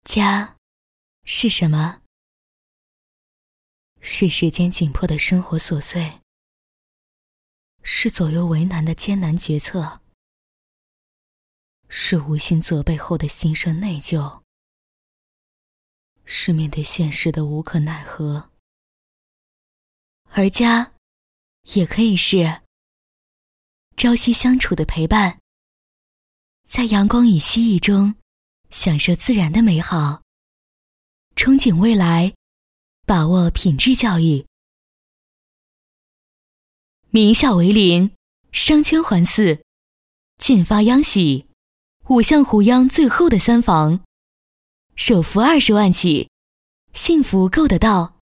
家是什么？是时间紧迫的生活琐碎，是左右为难的艰难决策，是无心责备后的心生内疚，是面对现实的无可奈何。而家也可以是朝夕相处的陪伴，在阳光与蜥蜴中享受自然的美好，憧憬未来，把握品质教育。名校为邻，商圈环伺，进发央喜，5项湖央最后的3房，首付20万起，幸福够得到。